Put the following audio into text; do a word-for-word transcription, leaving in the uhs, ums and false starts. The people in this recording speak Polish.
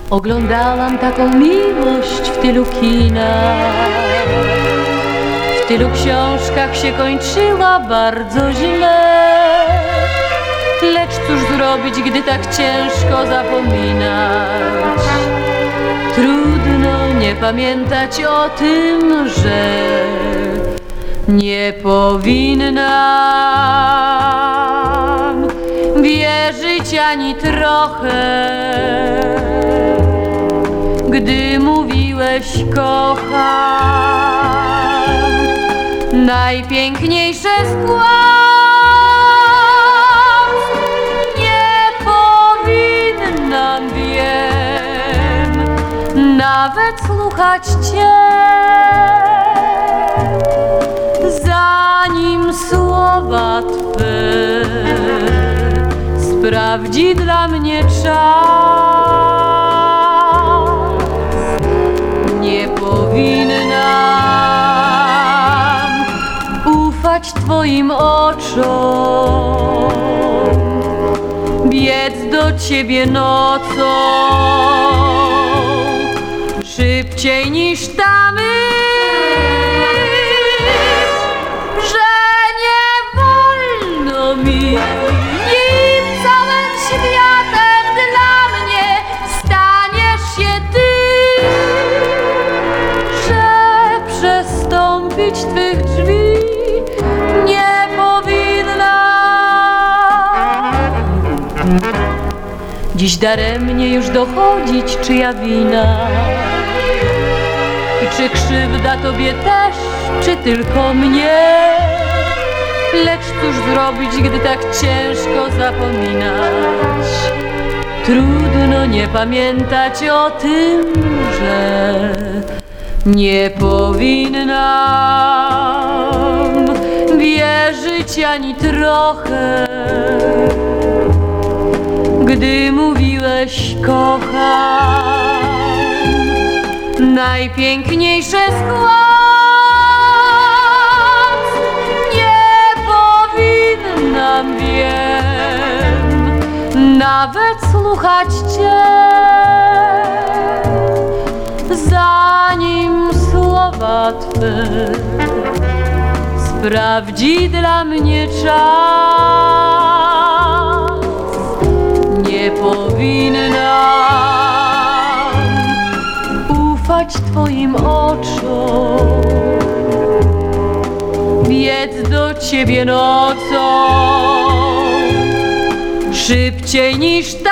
Oglądałam taką miłość w tylu kinach, w tylu książkach się kończyła bardzo źle. Lecz cóż zrobić, gdy tak ciężko zapominać? Trudno nie pamiętać o tym, że nie powinnam wierzyć ani trochę, gdy mówiłeś kocham. Najpiękniejsze z kłamstw nie powinnam, wiem, nawet słuchać Cię, zanim słowa Twe sprawdzi dla mnie czas. Nie powinnam ufać Twoim oczom, biec do Ciebie nocą szybciej niż ta myśl, że nie wolno mi, nim całym światem dla mnie staniesz się Ty, że przestąpić Twych drzwi nie powinna. Dziś daremnie już dochodzić, czyja wina i czy krzywda Tobie też, czy tylko mnie. Lecz cóż zrobić, gdy tak ciężko zapominać? Trudno nie pamiętać o tym, że nie powinnam wierzyć ani trochę, gdy mówiłeś kocham. Najpiękniejsze z kłamstw nie powinnam, wiem, nawet słuchać Cię, zanim słowa Twe sprawdzi dla mnie czas. Nie powinnam ufać Twoim oczom, biec do Ciebie nocą szybciej niż ta